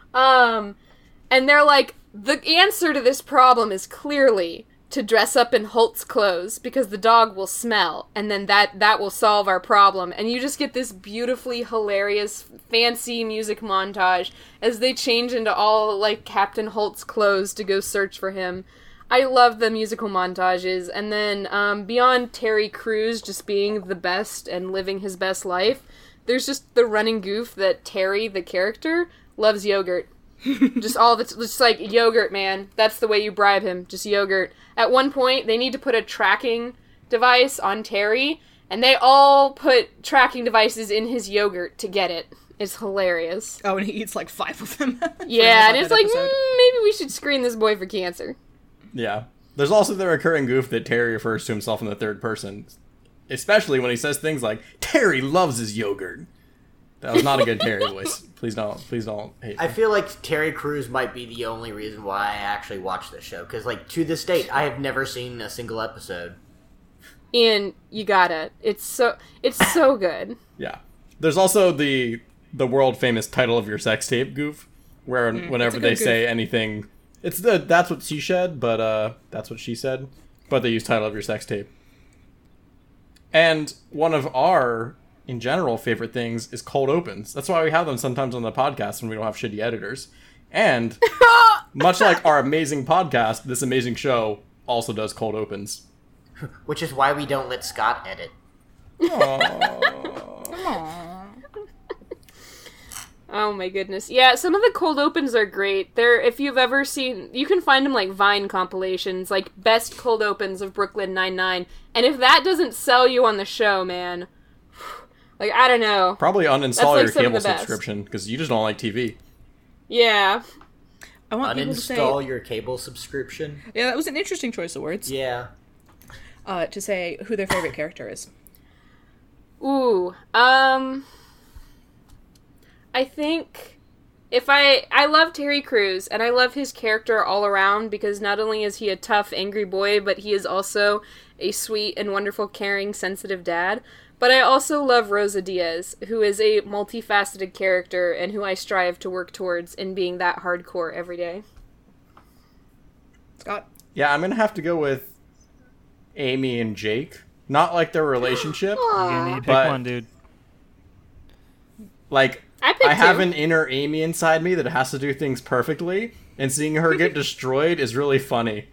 Um, and they're like, the answer to this problem is clearly to dress up in Holt's clothes, because the dog will smell, and then that, that will solve our problem. And you just get this beautifully hilarious, fancy music montage as they change into all, like, Captain Holt's clothes to go search for him. I love the musical montages, and then um, beyond Terry Crews just being the best and living his best life, there's just the running goof that Terry, the character, loves yogurt. Just all the, t- just like, yogurt, man. That's the way you bribe him, just yogurt. At one point, they need to put a tracking device on Terry, and they all put tracking devices in his yogurt to get it. It's hilarious. Oh, and he eats like five of them. Yeah, and it's like, episode. mm, maybe we should screen this boy for cancer. Yeah. There's also the recurring goof that Terry refers to himself in the third person, especially when he says things like, Terry loves his yogurt. That was not a good Terry voice. Please don't, please don't hate me. I feel like Terry Crews might be the only reason why I actually watch this show, because, like, to this date, I have never seen a single episode. Ian, you got it. It's so it's so good. Yeah. There's also the the world famous title of your sex tape goof, where Mm, whenever it's a they good say anything, it's the that's what she said, but uh, that's what she said, but they use title of your sex tape. And one of our, in general, favorite things is cold opens. That's why we have them sometimes on the podcast when we don't have shitty editors. And much like our amazing podcast, this amazing show also does cold opens. Which is why we don't let Scott edit. Oh my goodness. Yeah, some of the cold opens are great. They're, if you've ever seen, you can find them like Vine compilations, like best cold opens of Brooklyn Nine-Nine. And if that doesn't sell you on the show, man, like, I don't know. Probably uninstall That's, like, your some of cable the best. subscription, because you just don't like T V. Yeah. I want people to say, Uninstall your cable subscription? yeah, that was an interesting choice of words. Yeah. Uh, to say who their favorite character is. Ooh, um, I think if I, I love Terry Crews, and I love his character all around, because not only is he a tough, angry boy, but he is also a sweet and wonderful, caring, sensitive dad. But I also love Rosa Diaz, who is a multifaceted character, and who I strive to work towards in being that hardcore every day. Scott? Yeah, I'm gonna have to go with Amy and Jake. Not like their relationship. You need to pick But- one, dude. Like, I picked I have two. an inner Amy inside me that has to do things perfectly, and seeing her get destroyed is really funny.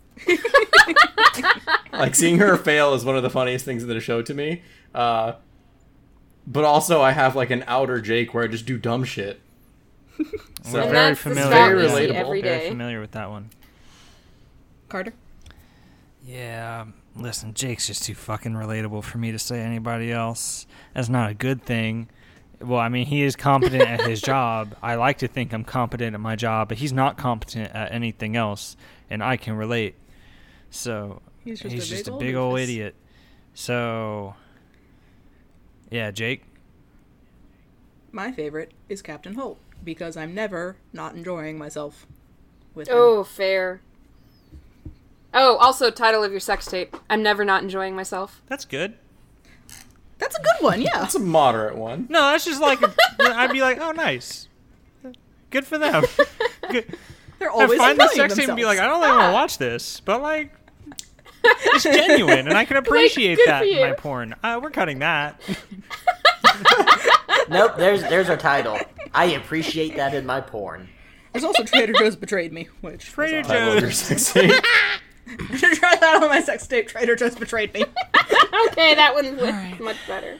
Like, seeing her fail is one of the funniest things in the show to me. Uh, but also, I have, like, an outer Jake where I just do dumb shit. We're So, And very that's the familiar. Scott we with see that. every Very day. familiar with that one. Carter? Yeah, listen, Jake's just too fucking relatable for me to say anybody else. That's not a good thing. Well, I mean, he is competent at his job. I like to think I'm competent at my job, but he's not competent at anything else, and I can relate. So, He's just he's a just big a old big old doofus. idiot. So, yeah, Jake. My favorite is Captain Holt, because I'm never not enjoying myself with him. Oh, fair. Oh, also, title of your sex tape. I'm never not enjoying myself. That's good. That's a good one, yeah. that's a moderate one. No, that's just like, a, I'd be like, oh, nice. Good for them. Good. They're I always find the enjoying sex tape and be themselves. like, I don't really want to watch this, but like, it's genuine, and I can appreciate good that for in my you. porn. Uh, we're cutting that. Nope, there's there's our title. I appreciate that in my porn. There's also Trader Joe's Betrayed Me, which... Trader was Title of your Joe's. sex tape. awesome. I should try that on my sex tape, Trader Joe's Betrayed Me. Okay, that one's li- much better.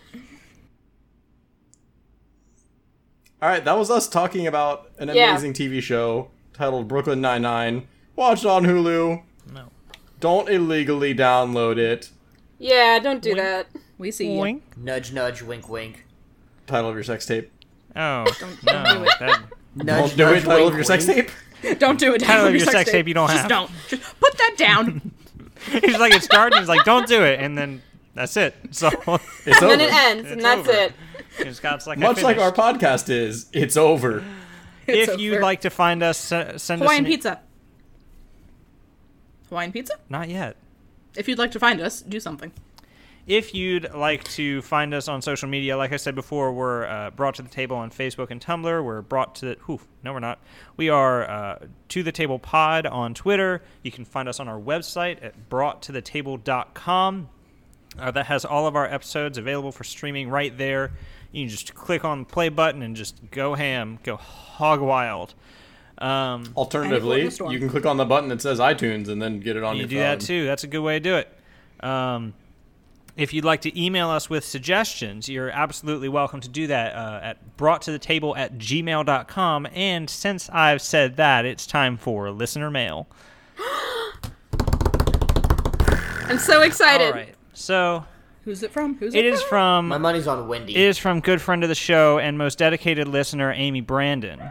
Alright, that was us talking about an Yeah. amazing T V show titled Brooklyn Nine-Nine. Watch it on Hulu. No. Don't illegally download it. Yeah, don't do Wink. that. We see you. Wink. Nudge, nudge, wink, wink. Title of your sex tape. Oh, Don't- no. don't do it. That, Nudge, Don't do it. nudge, Title wink, of your sex wink. tape. Don't do it. Title of your sex tape you don't Just have. don't. Just put that down. he's like, it started, he's like, don't do it, and then that's it. So, It's And over. then it ends, and It's that's over. it. and Scott's like, I Much like our finished. podcast is, it's over. It's If you'd over. like to find us, se- send Hawaiian us an, pizza. Hawaiian pizza? Not yet. If you'd like to find us, do something. If you'd like to find us on social media, like I said before, we're uh, brought to the table on Facebook and Tumblr. We're brought to the... Whew, no, we're not. We are uh, To The Table Pod on Twitter. You can find us on our website at brought to the table dot com. Uh, that has all of our episodes available for streaming right there. You can just click on the play button and just go ham, go hog wild. Um, Alternatively, And it will you can click on the button that says iTunes and then get it on you your do phone. that too. That's a good way to do it. Um, if you'd like to email us with suggestions, you're absolutely welcome to do that uh, at brought to the table at gmail dot com. And since I've said that, it's time for listener mail. I'm so excited. All right. So Who's it from? Who's it, It is from My money's on Wendy. it is from good friend of the show and most dedicated listener, Amy Brandon.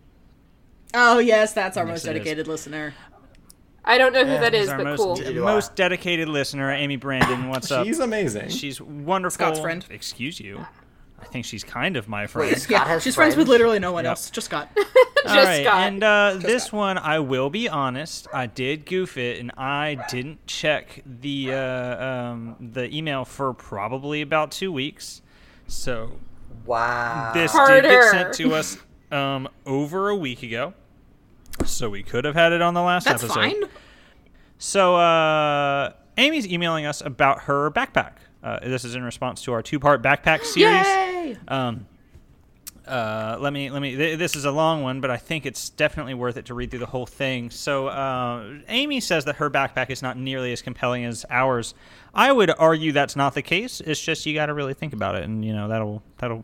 Oh, yes, that's our Yes, most it is. dedicated listener. I don't know who that She's is, our but most, cool. Neither do I. most dedicated listener, Amy Brandon. What's up? She's amazing. She's wonderful. Scott's friend. Excuse you. I think she's kind of my friend. Wait, Scott Yeah, has she's friends with friends? literally no one Yep. else. Just Scott. All Just right, Scott. and uh, this Scott. one, I will be honest, I did goof it, and I didn't check the uh, um, the email for probably about two weeks. So Wow. this did Harder. get sent to us um, over a week ago, so we could have had it on the last That's episode. fine. So uh, Amy's emailing us about her backpack. Uh, this is in response to our two-part backpack series. Yay! Um, uh, let me let me. Th- this is a long one, but I think it's definitely worth it to read through the whole thing. So, uh, Amy says that her backpack is not nearly as compelling as ours. I would argue that's not the case. It's just you got to really think about it, and you know that'll that'll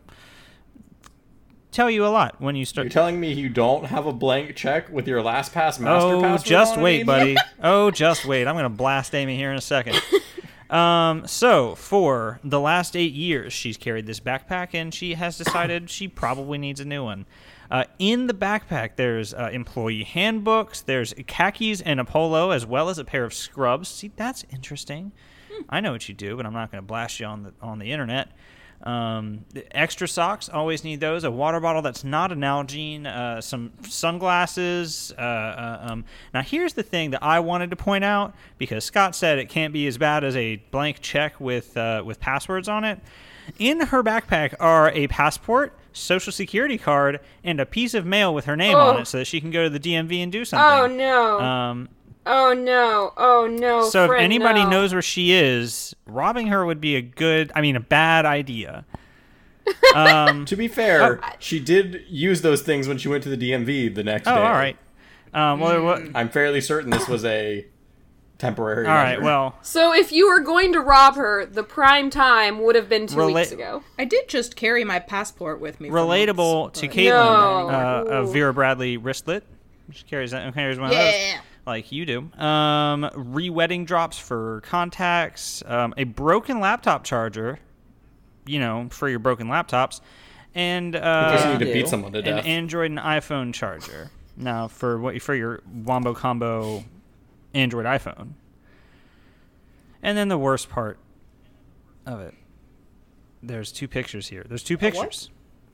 tell you a lot when you start. You're telling me you don't have a blank check with your LastPass master Oh, password just on it, wait, Amy? buddy. Oh, just wait. I'm gonna blast Amy here in a second. Um, so for the last eight years, she's carried this backpack, and she has decided she probably needs a new one. Uh, in the backpack, there's uh, employee handbooks, there's khakis and a polo, as well as a pair of scrubs. See, that's interesting. I know what you do, but I'm not going to blast you on the on the internet. Um, the extra socks, always need those. A water bottle that's not an Nalgene. Uh, some sunglasses. Uh, uh, um, now, here's the thing that I wanted to point out, because Scott said it can't be as bad as a blank check with uh, with passwords on it. In her backpack are a passport, social security card, and a piece of mail with her name on Oh. it, so that she can go to the D M V and do Oh something. no. Um, oh no. Oh no. so if friend, anybody no. knows where she is, robbing her would be a good, I mean, a bad idea. Um, To be fair, she did use those things when she went to the D M V the next oh, day. all right. Um, well, what, I'm fairly certain this was a temporary all right. measure. Well, So if you were going to rob her, the prime time would have been two Rela- weeks ago. I did just carry my passport with me. for relatable months, to but- Caitlin, No. uh, a Vera Bradley wristlet. She carries that. Carries one of those. Yeah. Like you do. Um, re-wedding drops for contacts. Um, a broken laptop charger. You know, for your broken laptops, and in case you uh, need to do. beat someone to an death. Android and iPhone charger. Now, for what for your Wombo Combo Android iPhone. And then the worst part of it. There's two pictures here. There's two what? pictures.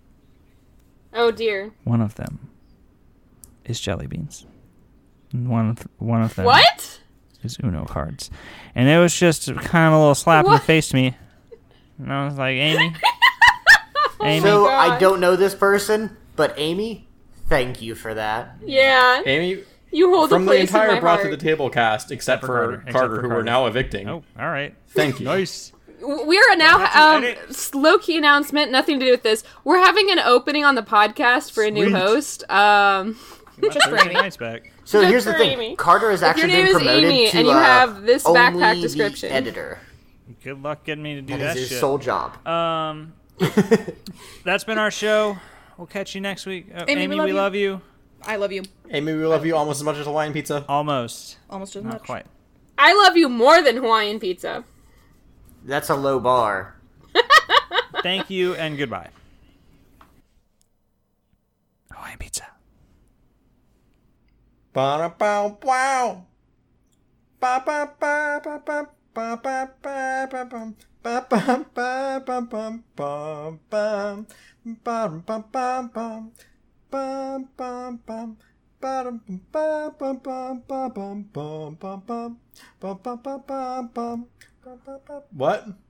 Oh dear. One of them is jelly beans. And One of one of them What? is Uno cards. And it was just kind of a little slap in What? the face to me. And I was like, Amy, Amy, So I God. don't know this person, but Amy, thank you for that. Yeah. Amy, You hold from a the place in entire my Brought heart. to the Table cast, except, for for Carter. Carter, Except for who Carter. we're now evicting. oh, all right. Thank you. Nice. We are now have to um edit. low key announcement, nothing to do with this. We're having an opening on the podcast for a new Sweet. host. Um, Just for Amy. Nice back. So Just here's the for thing: Amy. Carter has If actually your name been is promoted Amy to and you uh, have this only backpack the description. editor. Good luck getting me to do That that is his shit. sole job. Um, that's been our show. We'll catch you next week. Uh, Amy, Amy, we love we you. love you. I love you Amy, we love you almost as much as Hawaiian pizza. Almost. almost as Not much. quite. I love you more than Hawaiian pizza. That's a low bar. Thank you and goodbye. Hawaiian pizza. Ba-da-bow, wow. Ba-ba-ba-ba-ba, ba-ba-ba-ba-bum, ba-bum-ba-bum-bum-bum, ba-dum-bum-bum-bum, bum-bum-bum, ba-dum-bum-ba-bum-bum-bum-bum-bum, bum-bum-bum-bum, bum-bum-bum. What?